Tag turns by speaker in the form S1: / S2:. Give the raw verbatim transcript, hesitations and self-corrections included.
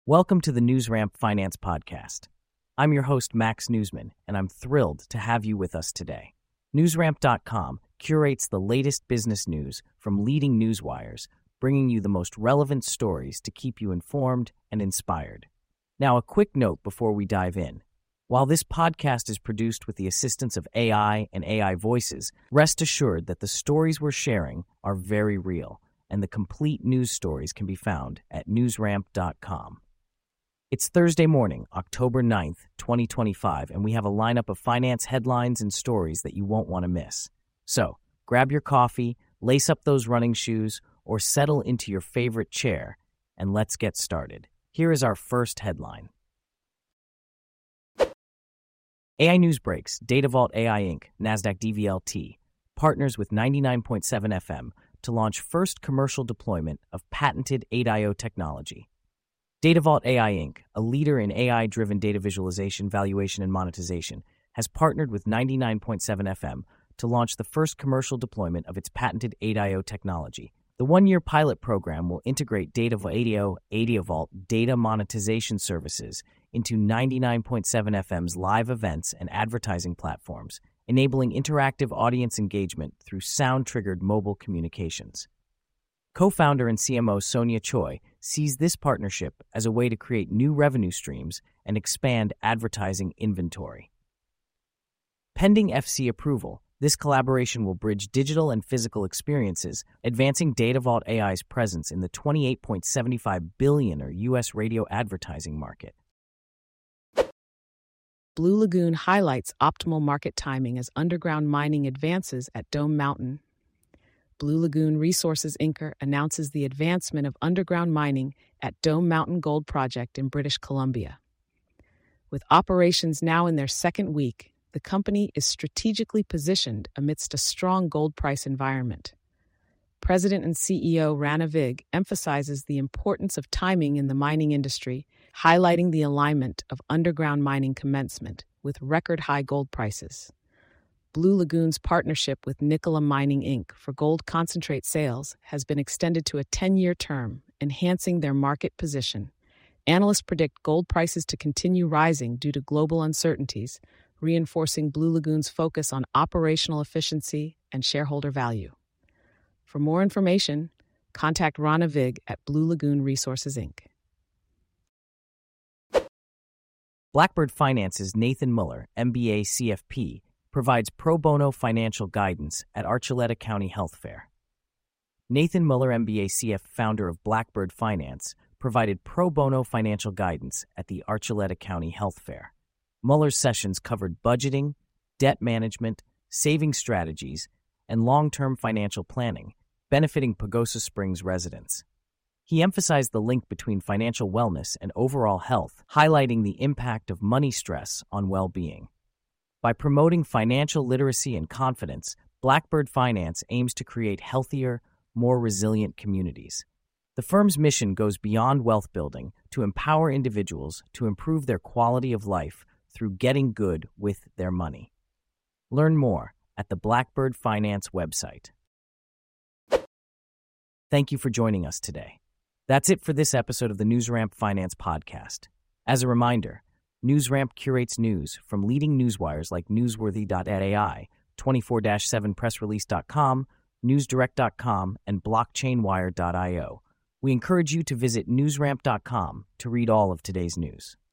S1: Welcome to the NewsRamp Finance Podcast. I'm your host, Max Newsman, and I'm thrilled to have you with us today. NewsRamp dot com curates the latest business news from leading newswires, bringing you the most relevant stories to keep you informed and inspired. Now, a quick note before we dive in. While this podcast is produced with the assistance of A I and A I voices, rest assured that the stories we're sharing are very real, and the complete news stories can be found at NewsRamp dot com. It's Thursday morning, October ninth, twenty twenty-five, and we have a lineup of finance headlines and stories that you won't want to miss. So, grab your coffee, lace up those running shoes, or settle into your favorite chair, and let's get started. Here is our first headline. A I News breaks, DataVault A I Incorporated, NASDAQ D V L T, partners with ninety-nine point seven F M to launch first commercial deployment of patented eight I O technology. DataVault A I Incorporated, a leader in A I-driven data visualization, valuation, and monetization, has partnered with ninety-nine point seven F M to launch the first commercial deployment of its patented eight I O technology. The one-year pilot program will integrate DataVault AIDIAVault data monetization services into ninety-nine point seven F M's live events and advertising platforms, enabling interactive audience engagement through sound-triggered mobile communications. Co-founder and C M O Sonia Choi sees this partnership as a way to create new revenue streams and expand advertising inventory. Pending F C approval, this collaboration will bridge digital and physical experiences, advancing DataVault A I's presence in the twenty-eight point seven five billion dollars U S radio advertising market.
S2: Blue Lagoon highlights optimal market timing as underground mining advances at Dome Mountain. Blue Lagoon Resources Incorporated announces the advancement of underground mining at Dome Mountain Gold Project in British Columbia. With operations now in their second week, the company is strategically positioned amidst a strong gold price environment. President and C E O Rana Vig emphasizes the importance of timing in the mining industry, highlighting the alignment of underground mining commencement with record-high gold prices. Blue Lagoon's partnership with Nikola Mining Incorporated for gold concentrate sales has been extended to a ten-year term, enhancing their market position. Analysts predict gold prices to continue rising due to global uncertainties, reinforcing Blue Lagoon's focus on operational efficiency and shareholder value. For more information, contact Rana Vig at Blue Lagoon Resources Incorporated.
S1: Blackbird Finance's Nathan Muller, M B A C F P, provides pro bono financial guidance at Archuleta County Health Fair. Nathan Muller, M B A C F, founder of Blackbird Finance, provided pro bono financial guidance at the Archuleta County Health Fair. Muller's sessions covered budgeting, debt management, saving strategies, and long-term financial planning, benefiting Pagosa Springs residents. He emphasized the link between financial wellness and overall health, highlighting the impact of money stress on well-being. By promoting financial literacy and confidence, Blackbird Finance aims to create healthier, more resilient communities. The firm's mission goes beyond wealth building to empower individuals to improve their quality of life through getting good with their money. Learn more at the Blackbird Finance website. Thank you for joining us today. That's it for this episode of the NewsRamp Finance Podcast. As a reminder, NewsRamp curates news from leading newswires like newsworthy dot A I, twenty-four seven press release dot com, newsdirect dot com, and blockchain wire dot I O. We encourage you to visit newsramp dot com to read all of today's news.